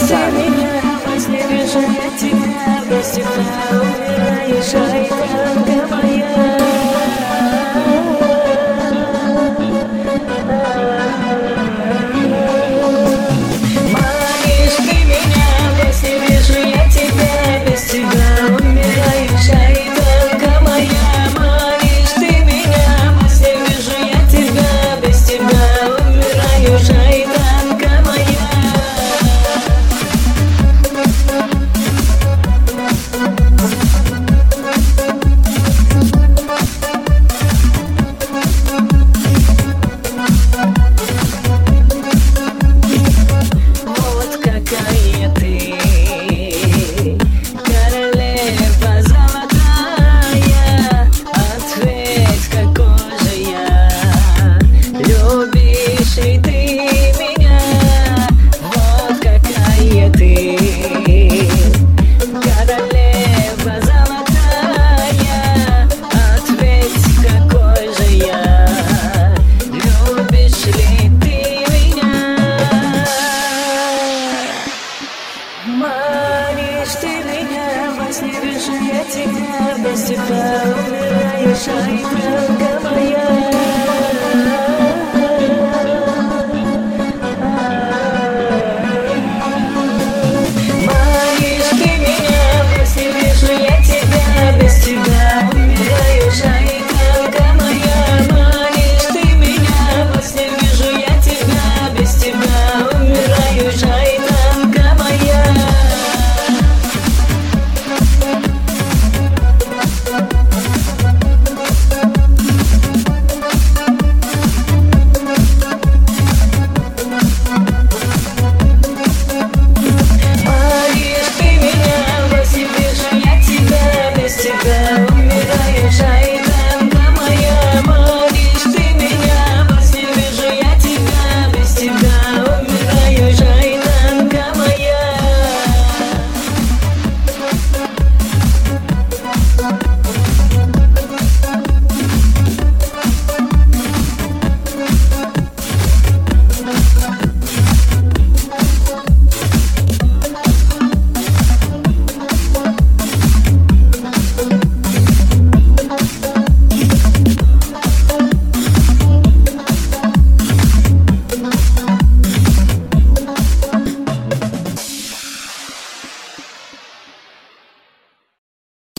Сан. Во сне вижу я тебя, без тебя умираю, шайтанка моя. Манишь ты меня, во сне вижу я тебя, без тебя умираю, шайтанка моя. Манишь ты меня, во сне вижу я тебя, без тебя умираю, шайтанка моя. Какая ты, королева золотая, ответь, какой же я, любишь и ты меня. Вот какая ты, королева золотая, ответь, какой же я, любишь ли ты меня. Манишь ты меня, во сне вижу я тебя, без тебя умираю, шайтанка.